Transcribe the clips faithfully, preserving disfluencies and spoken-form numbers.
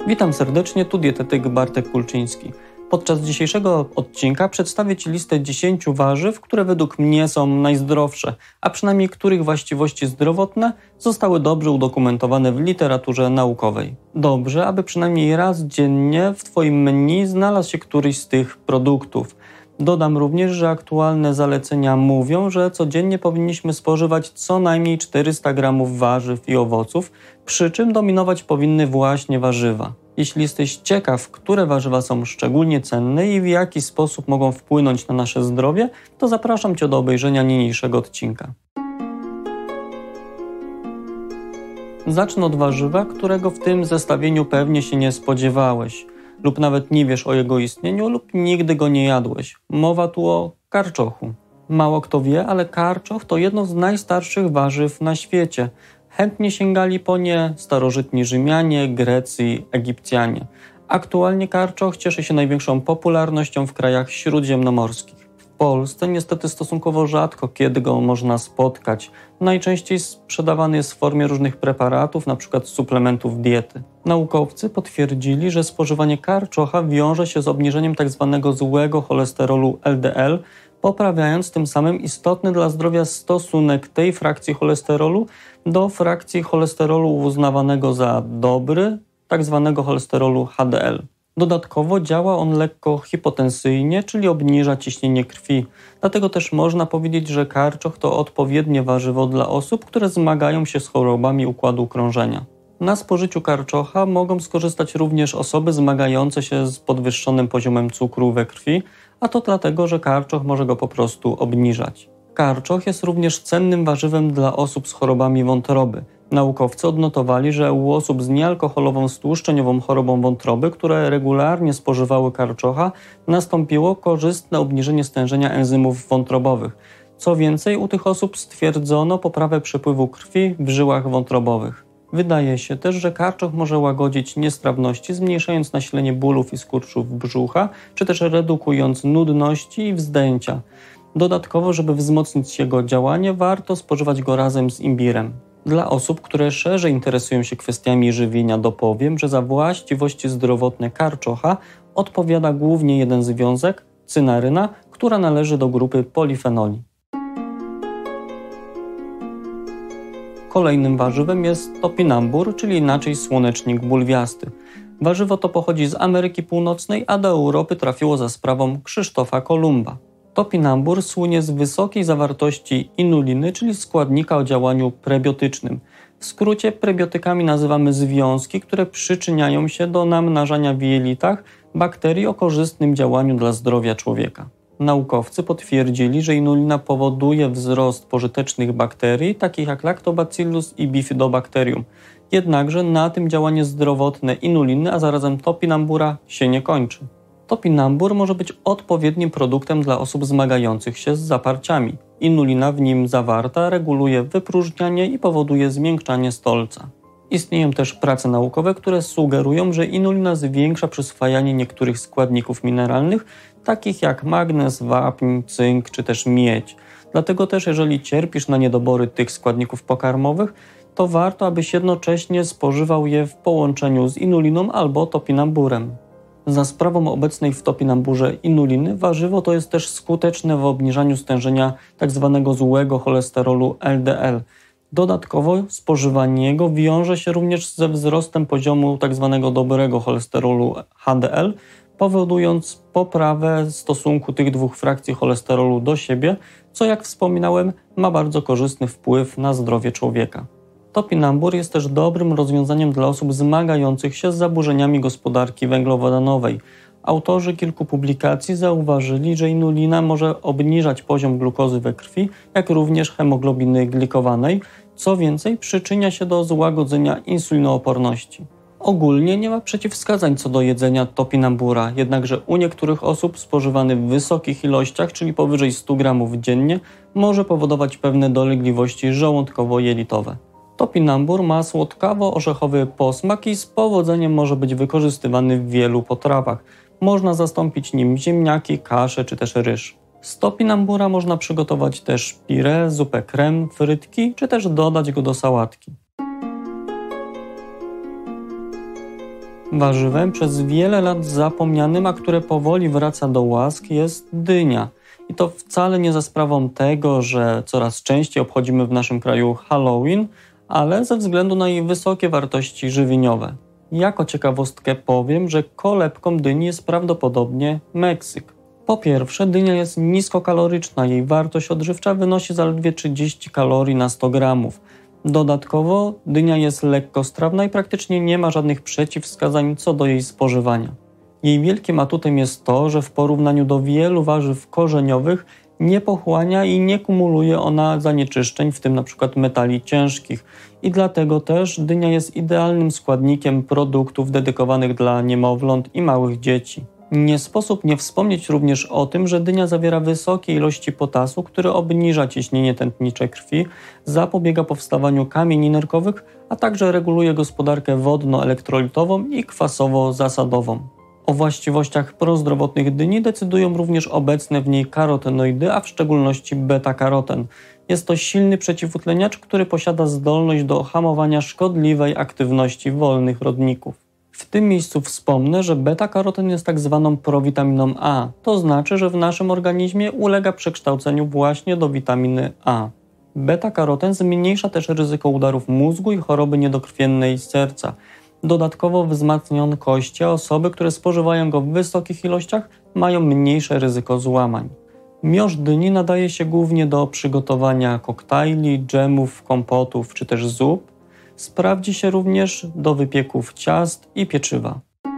Witam serdecznie, tu dietetyk Bartek Kulczyński. Podczas dzisiejszego odcinka przedstawię Ci listę dziesięciu warzyw, które według mnie są najzdrowsze, a przynajmniej których właściwości zdrowotne zostały dobrze udokumentowane w literaturze naukowej. Dobrze, aby przynajmniej raz dziennie w Twoim menu znalazł się któryś z tych produktów. Dodam również, że aktualne zalecenia mówią, że codziennie powinniśmy spożywać co najmniej czterysta gramów warzyw i owoców, przy czym dominować powinny właśnie warzywa. Jeśli jesteś ciekaw, które warzywa są szczególnie cenne i w jaki sposób mogą wpłynąć na nasze zdrowie, to zapraszam Cię do obejrzenia niniejszego odcinka. Zacznę od warzywa, którego w tym zestawieniu pewnie się nie spodziewałeś, lub nawet nie wiesz o jego istnieniu, lub nigdy go nie jadłeś. Mowa tu o karczochu. Mało kto wie, ale karczoch to jedno z najstarszych warzyw na świecie. Chętnie sięgali po nie starożytni Rzymianie, Grecy i Egipcjanie. Aktualnie karczoch cieszy się największą popularnością w krajach śródziemnomorskich. W Polsce niestety stosunkowo rzadko kiedy go można spotkać. Najczęściej sprzedawany jest w formie różnych preparatów, np. suplementów diety. Naukowcy potwierdzili, że spożywanie karczocha wiąże się z obniżeniem tzw. złego cholesterolu L D L, poprawiając tym samym istotny dla zdrowia stosunek tej frakcji cholesterolu do frakcji cholesterolu uznawanego za dobry, tzw. cholesterolu H D L. Dodatkowo działa on lekko hipotensyjnie, czyli obniża ciśnienie krwi. Dlatego też można powiedzieć, że karczoch to odpowiednie warzywo dla osób, które zmagają się z chorobami układu krążenia. Na spożyciu karczocha mogą skorzystać również osoby zmagające się z podwyższonym poziomem cukru we krwi, a to dlatego, że karczoch może go po prostu obniżać. Karczoch jest również cennym warzywem dla osób z chorobami wątroby. Naukowcy odnotowali, że u osób z niealkoholową stłuszczeniową chorobą wątroby, które regularnie spożywały karczocha, nastąpiło korzystne obniżenie stężenia enzymów wątrobowych. Co więcej, u tych osób stwierdzono poprawę przepływu krwi w żyłach wątrobowych. Wydaje się też, że karczoch może łagodzić niestrawności, zmniejszając nasilenie bólów i skurczów brzucha, czy też redukując nudności i wzdęcia. Dodatkowo, żeby wzmocnić jego działanie, warto spożywać go razem z imbirem. Dla osób, które szerzej interesują się kwestiami żywienia, dopowiem, że za właściwości zdrowotne karczocha odpowiada głównie jeden związek, cynaryna, która należy do grupy polifenoli. Kolejnym warzywem jest topinambur, czyli inaczej słonecznik bulwiasty. Warzywo to pochodzi z Ameryki Północnej, a do Europy trafiło za sprawą Krzysztofa Kolumba. Topinambur słynie z wysokiej zawartości inuliny, czyli składnika o działaniu prebiotycznym. W skrócie prebiotykami nazywamy związki, które przyczyniają się do namnażania w jelitach bakterii o korzystnym działaniu dla zdrowia człowieka. Naukowcy potwierdzili, że inulina powoduje wzrost pożytecznych bakterii, takich jak Lactobacillus i Bifidobacterium. Jednakże na tym działanie zdrowotne inuliny, a zarazem topinambura się nie kończy. Topinambur może być odpowiednim produktem dla osób zmagających się z zaparciami. Inulina w nim zawarta reguluje wypróżnianie i powoduje zmiękczanie stolca. Istnieją też prace naukowe, które sugerują, że inulina zwiększa przyswajanie niektórych składników mineralnych, takich jak magnez, wapń, cynk czy też miedź. Dlatego też, jeżeli cierpisz na niedobory tych składników pokarmowych, to warto, abyś jednocześnie spożywał je w połączeniu z inuliną albo topinamburem. Za sprawą obecnej w topinamburze inuliny warzywo to jest też skuteczne w obniżaniu stężenia tzw. złego cholesterolu L D L. Dodatkowo spożywanie jego wiąże się również ze wzrostem poziomu tzw. dobrego cholesterolu H D L, powodując poprawę stosunku tych dwóch frakcji cholesterolu do siebie, co jak wspominałem ma bardzo korzystny wpływ na zdrowie człowieka. Topinambur jest też dobrym rozwiązaniem dla osób zmagających się z zaburzeniami gospodarki węglowodanowej. Autorzy kilku publikacji zauważyli, że inulina może obniżać poziom glukozy we krwi, jak również hemoglobiny glikowanej, co więcej przyczynia się do złagodzenia insulinooporności. Ogólnie nie ma przeciwwskazań co do jedzenia topinambura, jednakże u niektórych osób spożywany w wysokich ilościach, czyli powyżej stu gramów dziennie, może powodować pewne dolegliwości żołądkowo-jelitowe. Topinambur ma słodkawo-orzechowy posmak i z powodzeniem może być wykorzystywany w wielu potrawach. Można zastąpić nim ziemniaki, kaszę czy też ryż. Z topinambura można przygotować też pire, zupę krem, frytki czy też dodać go do sałatki. Warzywem przez wiele lat zapomnianym, a które powoli wraca do łask, jest dynia. I to wcale nie za sprawą tego, że coraz częściej obchodzimy w naszym kraju Halloween, ale ze względu na jej wysokie wartości żywieniowe. Jako ciekawostkę powiem, że kolebką dyni jest prawdopodobnie Meksyk. Po pierwsze, dynia jest niskokaloryczna, jej wartość odżywcza wynosi zaledwie trzydzieści kalorii na sto gramów. Dodatkowo dynia jest lekkostrawna i praktycznie nie ma żadnych przeciwwskazań co do jej spożywania. Jej wielkim atutem jest to, że w porównaniu do wielu warzyw korzeniowych nie pochłania i nie kumuluje ona zanieczyszczeń, w tym np. metali ciężkich. I dlatego też dynia jest idealnym składnikiem produktów dedykowanych dla niemowląt i małych dzieci. Nie sposób nie wspomnieć również o tym, że dynia zawiera wysokie ilości potasu, który obniża ciśnienie tętnicze krwi, zapobiega powstawaniu kamieni nerkowych, a także reguluje gospodarkę wodno-elektrolitową i kwasowo-zasadową. O właściwościach prozdrowotnych dyni decydują również obecne w niej karotenoidy, a w szczególności beta-karoten. Jest to silny przeciwutleniacz, który posiada zdolność do hamowania szkodliwej aktywności wolnych rodników. W tym miejscu wspomnę, że beta-karoten jest tak zwaną prowitaminą A. To znaczy, że w naszym organizmie ulega przekształceniu właśnie do witaminy A. Beta-karoten zmniejsza też ryzyko udarów mózgu i choroby niedokrwiennej serca. Dodatkowo wzmacnia on kości, a osoby, które spożywają go w wysokich ilościach, mają mniejsze ryzyko złamań. Miąższ dyni nadaje się głównie do przygotowania koktajli, dżemów, kompotów czy też zup. Sprawdzi się również do wypieków ciast i pieczywa.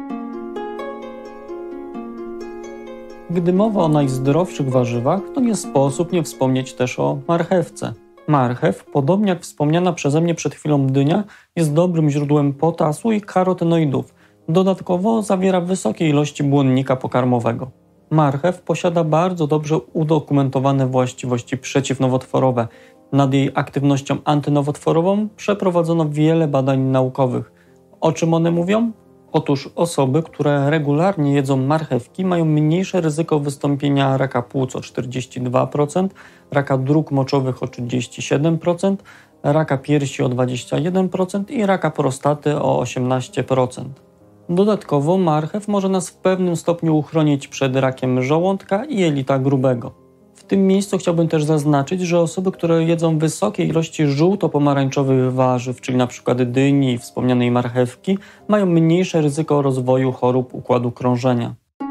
Gdy mowa o najzdrowszych warzywach, to nie sposób nie wspomnieć też o marchewce. Marchew, podobnie jak wspomniana przeze mnie przed chwilą dynia, jest dobrym źródłem potasu i karotenoidów. Dodatkowo zawiera wysokie ilości błonnika pokarmowego. Marchew posiada bardzo dobrze udokumentowane właściwości przeciwnowotworowe. Nad jej aktywnością antynowotworową przeprowadzono wiele badań naukowych. O czym one mówią? Otóż osoby, które regularnie jedzą marchewki, mają mniejsze ryzyko wystąpienia raka płuc o czterdzieści dwa procent, raka dróg moczowych o trzydzieści siedem procent, raka piersi o dwadzieścia jeden procent i raka prostaty o osiemnaście procent. Dodatkowo marchew może nas w pewnym stopniu uchronić przed rakiem żołądka i jelita grubego. W tym miejscu chciałbym też zaznaczyć, że osoby, które jedzą wysokie ilości żółto-pomarańczowych warzyw, czyli np. dyni i wspomnianej marchewki, mają mniejsze ryzyko rozwoju chorób układu krążenia.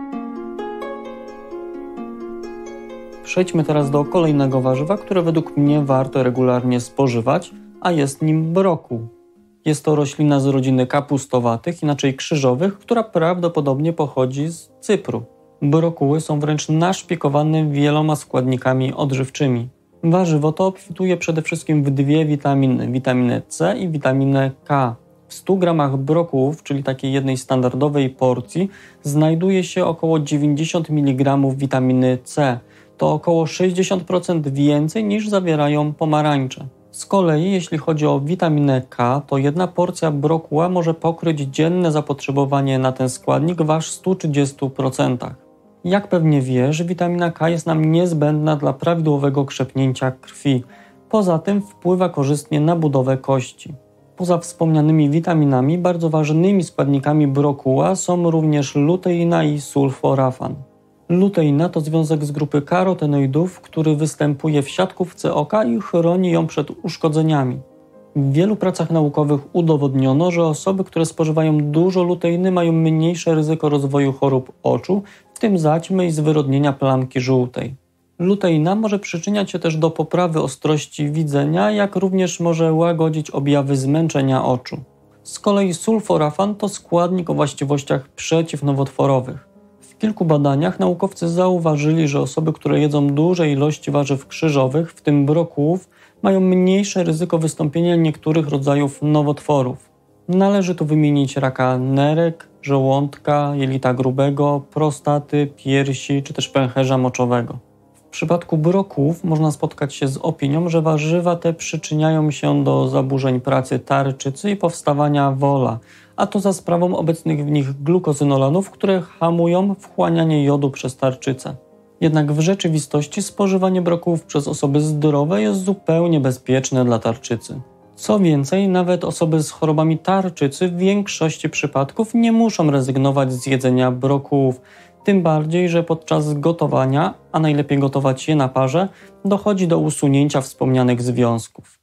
Przejdźmy teraz do kolejnego warzywa, które według mnie warto regularnie spożywać, a jest nim brokuł. Jest to roślina z rodziny kapustowatych, inaczej krzyżowych, która prawdopodobnie pochodzi z Cypru. Brokuły są wręcz naszpikowane wieloma składnikami odżywczymi. Warzywo to obfituje przede wszystkim w dwie witaminy, witaminę C i witaminę K. W stu gramach brokułów, czyli takiej jednej standardowej porcji, znajduje się około dziewięćdziesiąt miligramów witaminy C. To około sześćdziesiąt procent więcej niż zawierają pomarańcze. Z kolei jeśli chodzi o witaminę K, to jedna porcja brokuła może pokryć dzienne zapotrzebowanie na ten składnik w aż stu trzydziestu procentach. Jak pewnie wiesz, witamina K jest nam niezbędna dla prawidłowego krzepnięcia krwi. Poza tym wpływa korzystnie na budowę kości. Poza wspomnianymi witaminami, bardzo ważnymi składnikami brokuła są również luteina i sulforafan. Luteina to związek z grupy karotenoidów, który występuje w siatkówce oka i chroni ją przed uszkodzeniami. W wielu pracach naukowych udowodniono, że osoby, które spożywają dużo luteiny, mają mniejsze ryzyko rozwoju chorób oczu, w tym zaćmy i zwyrodnienia plamki żółtej. Luteina może przyczyniać się też do poprawy ostrości widzenia, jak również może łagodzić objawy zmęczenia oczu. Z kolei sulforafan to składnik o właściwościach przeciwnowotworowych. W kilku badaniach naukowcy zauważyli, że osoby, które jedzą duże ilości warzyw krzyżowych, w tym brokułów, mają mniejsze ryzyko wystąpienia niektórych rodzajów nowotworów. Należy tu wymienić raka nerek, żołądka, jelita grubego, prostaty, piersi czy też pęcherza moczowego. W przypadku brokułów można spotkać się z opinią, że warzywa te przyczyniają się do zaburzeń pracy tarczycy i powstawania wola, a to za sprawą obecnych w nich glukozynolanów, które hamują wchłanianie jodu przez tarczycę. Jednak w rzeczywistości spożywanie brokułów przez osoby zdrowe jest zupełnie bezpieczne dla tarczycy. Co więcej, nawet osoby z chorobami tarczycy w większości przypadków nie muszą rezygnować z jedzenia brokułów, tym bardziej, że podczas gotowania, a najlepiej gotować je na parze, dochodzi do usunięcia wspomnianych związków.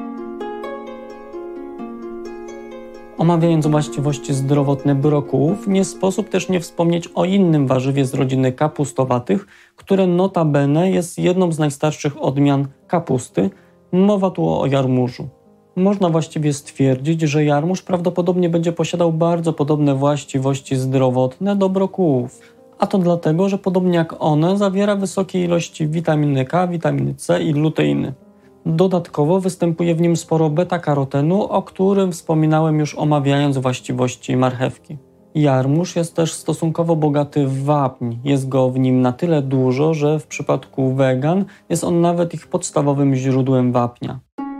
Omawiając właściwości zdrowotne brokułów, nie sposób też nie wspomnieć o innym warzywie z rodziny kapustowatych, które notabene jest jedną z najstarszych odmian kapusty. Mowa tu o jarmużu. Można właściwie stwierdzić, że jarmuż prawdopodobnie będzie posiadał bardzo podobne właściwości zdrowotne do brokułów. A to dlatego, że podobnie jak one zawiera wysokie ilości witaminy K, witaminy C i luteiny. Dodatkowo występuje w nim sporo beta-karotenu, o którym wspominałem już omawiając właściwości marchewki. Jarmuż jest też stosunkowo bogaty w wapń. Jest go w nim na tyle dużo, że w przypadku wegan jest on nawet ich podstawowym źródłem wapnia.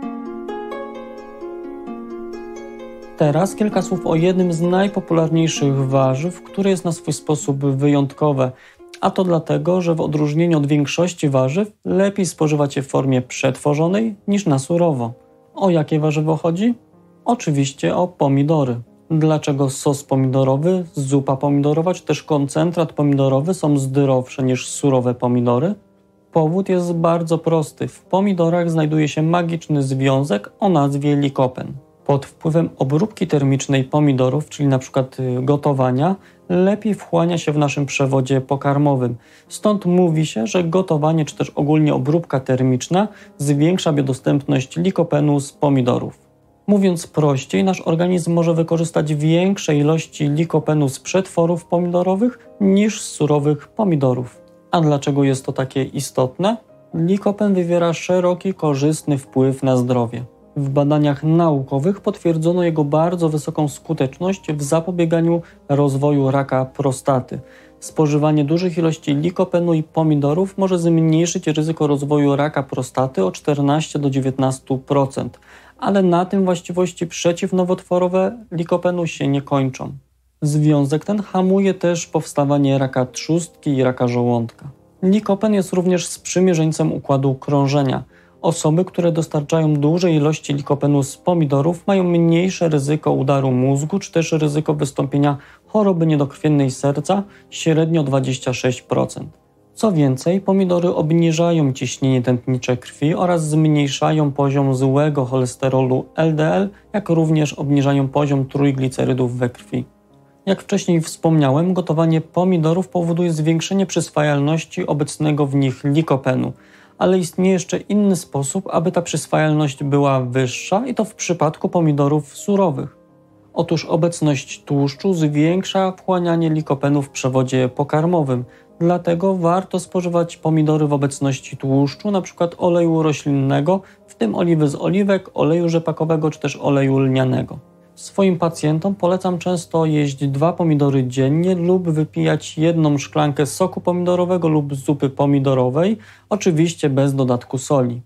Teraz kilka słów o jednym z najpopularniejszych warzyw, które jest na swój sposób wyjątkowe, a to dlatego, że w odróżnieniu od większości warzyw lepiej spożywać je w formie przetworzonej niż na surowo. O jakie warzywo chodzi? Oczywiście o pomidory. Dlaczego sos pomidorowy, zupa pomidorowa czy też koncentrat pomidorowy są zdrowsze niż surowe pomidory? Powód jest bardzo prosty. W pomidorach znajduje się magiczny związek o nazwie likopen. Pod wpływem obróbki termicznej pomidorów, czyli np. gotowania, lepiej wchłania się w naszym przewodzie pokarmowym. Stąd mówi się, że gotowanie czy też ogólnie obróbka termiczna zwiększa biodostępność likopenu z pomidorów. Mówiąc prościej, nasz organizm może wykorzystać większe ilości likopenu z przetworów pomidorowych niż z surowych pomidorów. A dlaczego jest to takie istotne? Likopen wywiera szeroki, korzystny wpływ na zdrowie. W badaniach naukowych potwierdzono jego bardzo wysoką skuteczność w zapobieganiu rozwoju raka prostaty. Spożywanie dużych ilości likopenu i pomidorów może zmniejszyć ryzyko rozwoju raka prostaty o czternaście do dziewiętnastu procent, ale na tym właściwości przeciwnowotworowe likopenu się nie kończą. Związek ten hamuje też powstawanie raka trzustki i raka żołądka. Likopen jest również sprzymierzeńcem układu krążenia. Osoby, które dostarczają duże ilości likopenu z pomidorów, mają mniejsze ryzyko udaru mózgu czy też ryzyko wystąpienia choroby niedokrwiennej serca, średnio dwadzieścia sześć procent. Co więcej, pomidory obniżają ciśnienie tętnicze krwi oraz zmniejszają poziom złego cholesterolu L D L, jak również obniżają poziom trójglicerydów we krwi. Jak wcześniej wspomniałem, gotowanie pomidorów powoduje zwiększenie przyswajalności obecnego w nich likopenu. Ale istnieje jeszcze inny sposób, aby ta przyswajalność była wyższa i to w przypadku pomidorów surowych. Otóż obecność tłuszczu zwiększa wchłanianie likopenu w przewodzie pokarmowym, dlatego warto spożywać pomidory w obecności tłuszczu, np. oleju roślinnego, w tym oliwy z oliwek, oleju rzepakowego czy też oleju lnianego. Swoim pacjentom polecam często jeść dwa pomidory dziennie lub wypijać jedną szklankę soku pomidorowego lub zupy pomidorowej, oczywiście bez dodatku soli.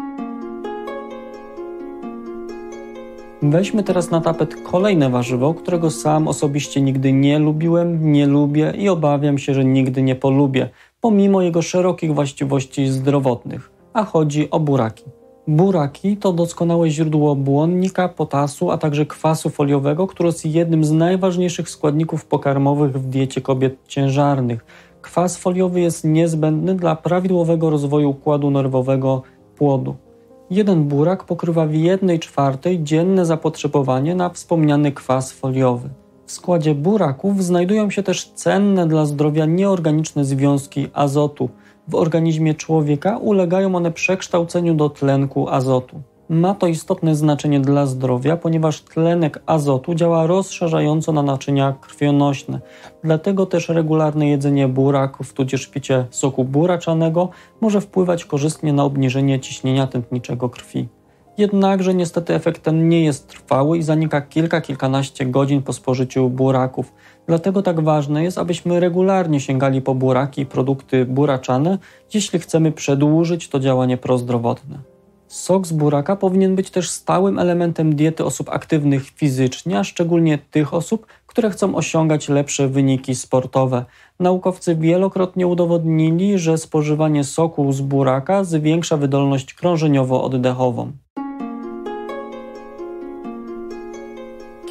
Weźmy teraz na tapet kolejne warzywo, którego sam osobiście nigdy nie lubiłem, nie lubię i obawiam się, że nigdy nie polubię, pomimo jego szerokich właściwości zdrowotnych, a chodzi o buraki. Buraki to doskonałe źródło błonnika, potasu, a także kwasu foliowego, który jest jednym z najważniejszych składników pokarmowych w diecie kobiet ciężarnych. Kwas foliowy jest niezbędny dla prawidłowego rozwoju układu nerwowego płodu. Jeden burak pokrywa w jednej czwartej dzienne zapotrzebowanie na wspomniany kwas foliowy. W składzie buraków znajdują się też cenne dla zdrowia nieorganiczne związki azotu. W organizmie człowieka ulegają one przekształceniu do tlenku azotu. Ma to istotne znaczenie dla zdrowia, ponieważ tlenek azotu działa rozszerzająco na naczynia krwionośne. Dlatego też regularne jedzenie buraków, tudzież picie soku buraczanego może wpływać korzystnie na obniżenie ciśnienia tętniczego krwi. Jednakże niestety efekt ten nie jest trwały i zanika kilka, kilkanaście godzin po spożyciu buraków. Dlatego tak ważne jest, abyśmy regularnie sięgali po buraki i produkty buraczane, jeśli chcemy przedłużyć to działanie prozdrowotne. Sok z buraka powinien być też stałym elementem diety osób aktywnych fizycznie, a szczególnie tych osób, które chcą osiągać lepsze wyniki sportowe. Naukowcy wielokrotnie udowodnili, że spożywanie soku z buraka zwiększa wydolność krążeniowo-oddechową.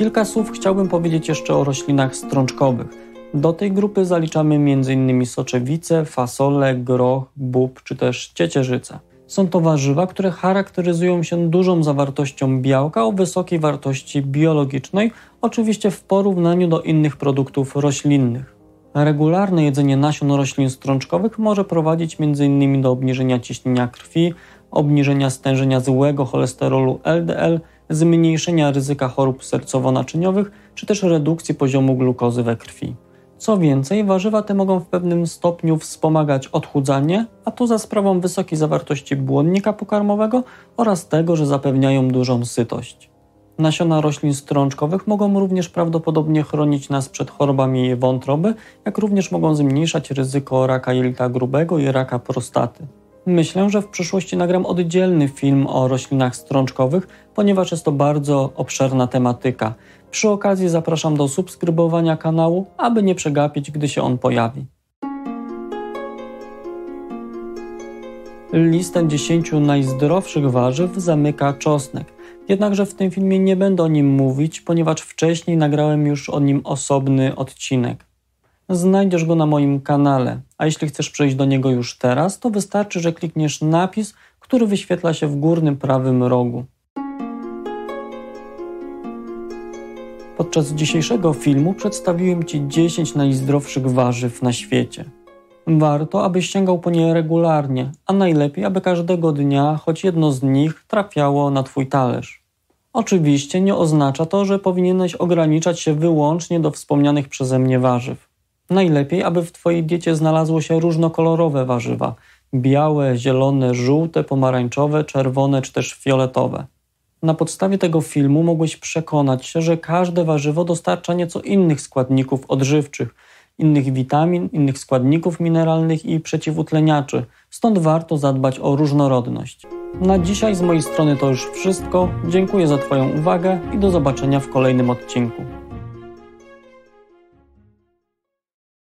Kilka słów chciałbym powiedzieć jeszcze o roślinach strączkowych. Do tej grupy zaliczamy między innymi soczewice, fasole, groch, bób czy też ciecierzycę. Są to warzywa, które charakteryzują się dużą zawartością białka o wysokiej wartości biologicznej, oczywiście w porównaniu do innych produktów roślinnych. Regularne jedzenie nasion roślin strączkowych może prowadzić między innymi do obniżenia ciśnienia krwi, obniżenia stężenia złego cholesterolu L D L, zmniejszenia ryzyka chorób sercowo-naczyniowych czy też redukcji poziomu glukozy we krwi. Co więcej, warzywa te mogą w pewnym stopniu wspomagać odchudzanie, a to za sprawą wysokiej zawartości błonnika pokarmowego oraz tego, że zapewniają dużą sytość. Nasiona roślin strączkowych mogą również prawdopodobnie chronić nas przed chorobami wątroby, jak również mogą zmniejszać ryzyko raka jelita grubego i raka prostaty. Myślę, że w przyszłości nagram oddzielny film o roślinach strączkowych, ponieważ jest to bardzo obszerna tematyka. Przy okazji zapraszam do subskrybowania kanału, aby nie przegapić, gdy się on pojawi. Listę dziesięciu najzdrowszych warzyw zamyka czosnek. Jednakże w tym filmie nie będę o nim mówić, ponieważ wcześniej nagrałem już o nim osobny odcinek. Znajdziesz go na moim kanale, a jeśli chcesz przejść do niego już teraz, to wystarczy, że klikniesz napis, który wyświetla się w górnym prawym rogu. Podczas dzisiejszego filmu przedstawiłem Ci dziesięć najzdrowszych warzyw na świecie. Warto, abyś sięgał po nie regularnie, a najlepiej, aby każdego dnia choć jedno z nich trafiało na Twój talerz. Oczywiście nie oznacza to, że powinieneś ograniczać się wyłącznie do wspomnianych przeze mnie warzyw. Najlepiej, aby w Twojej diecie znalazło się różnokolorowe warzywa – białe, zielone, żółte, pomarańczowe, czerwone czy też fioletowe. Na podstawie tego filmu mogłeś przekonać się, że każde warzywo dostarcza nieco innych składników odżywczych, innych witamin, innych składników mineralnych i przeciwutleniaczy, stąd warto zadbać o różnorodność. Na dzisiaj z mojej strony to już wszystko. Dziękuję za Twoją uwagę i do zobaczenia w kolejnym odcinku.